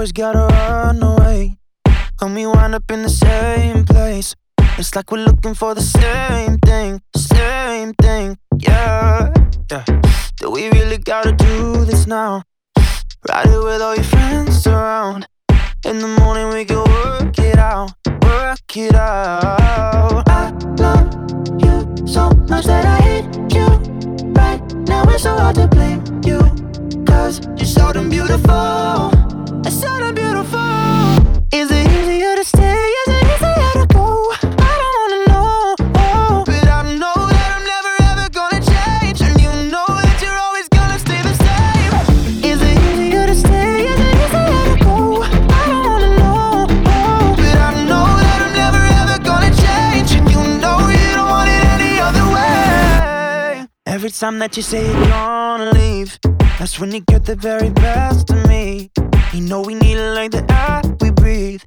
always gotta run away, and we wind up in the same place. It's like we're looking for the same thing, yeah, yeah. Do we really gotta do this now? Ride it with all your friends around. In the morning we can work it out, work it out. I love you so much that I hate you. Right now it's so hard to blame you, 'cause you're so damn beautiful, so damn beautiful. is it easier to stay? Is it easier to go? I don't wanna know, oh. But I know that I'm never ever gonna change, and you know that you're always gonna stay the same. Is it easier to stay? Is it easier to go? I don't wanna know, oh. But I know that I'm never ever gonna change, and you know you don't want it any other way. Every time that you say you're gonna leave, that's when you get the very best of me. You know we need it like the air we breathe,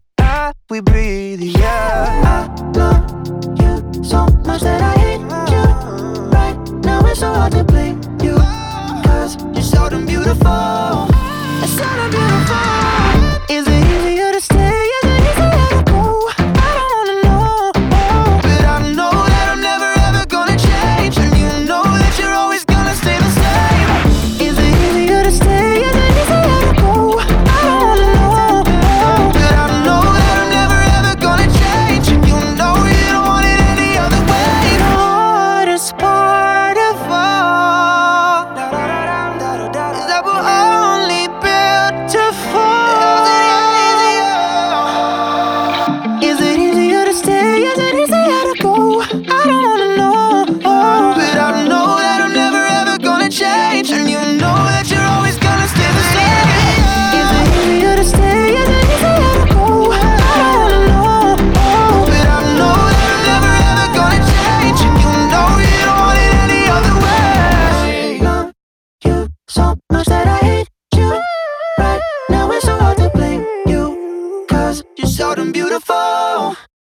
yeah. I love you so much that I hate you. Right now it's so hard to blame you, 'cause You're so damn beautiful, so damn beautiful. is it easier to stay? Is it easier to go? I don't wanna know, oh. But I know that I'm never ever gonna change, and you know that you're always gonna stay the same. Is it easier to stay? Is it easier to go? I don't wanna know, oh. But I know that I'm never ever gonna change, and you know you don't want it any other way. The hardest part of all Is that we're only built to fall. Is it easier to stay? Is it easier to go? I don't wanna know, oh. But I know that I'm never ever gonna change, and you know that you're always gonna stay the same. Is it easier to stay? Is it easier to go? I don't wanna know, oh. But I know that I'm never ever gonna change, and you know you don't want it any other way. Love you so much that I hate you. Right now it's so hard to blame you, 'cause You're so damn beautiful.